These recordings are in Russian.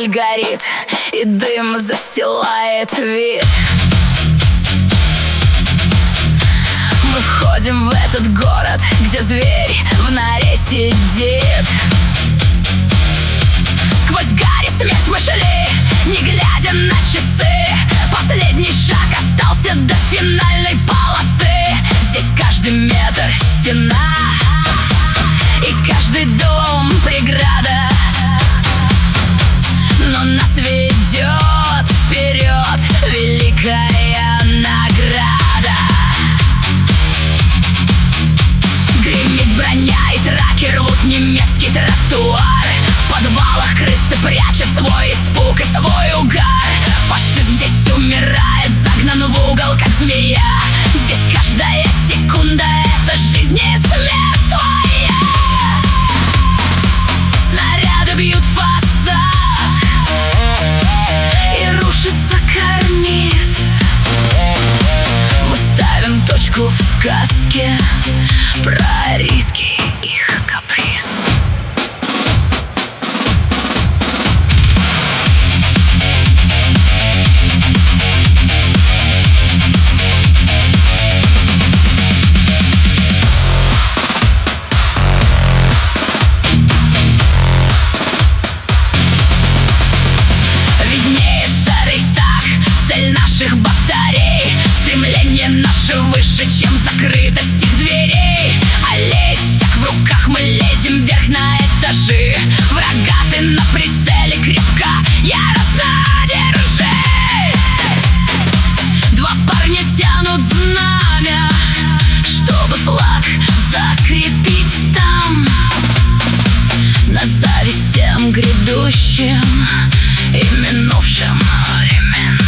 Корабль горит, и дым застилает вид. Мы входим в этот город, где зверь в норе сидит. Сквозь гарь и смерть мы шли, не глядя на часы. Последний шаг остался до финальной полосы. Здесь каждый метр стена, и каждый дом преграда, но нас ведет вперед великая награда. Гремит броня, и траки рвут немецкий тротуар. В подвалах крысы прячут свой испуг и свой угар. Фашизм здесь умирает, загнан в угол, как змея. Здесь каждая секунда — это жизнь и смерть твоя. Снаряды бьют фасад, и рушится карниз. Мы ставим точку в сказке про риски их каприз. Наших батарей, стремление наше выше, чем закрытость их дверей. Аллеи стяг в руках, мы лезем вверх на этажи. Врага ты на прицеле, крепко, яростно держи. Два парня тянут знамя, чтобы флаг закрепить там. На зависть всем грядущим и минувшим временам.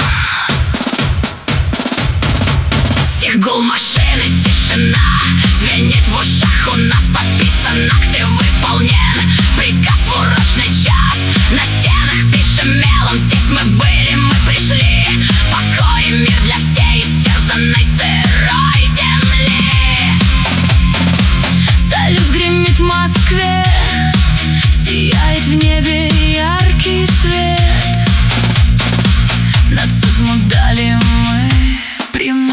Гул машины, тишина звенит в ушах. У нас подписан акт и выполнен приказ в урочный час. На стенах пишем мелом: здесь мы были, мы пришли. Покой и мир для всей истерзанной сырой земли. Салют гремит в Москве, сияет в небе яркий свет. Нацизму дали мы пример.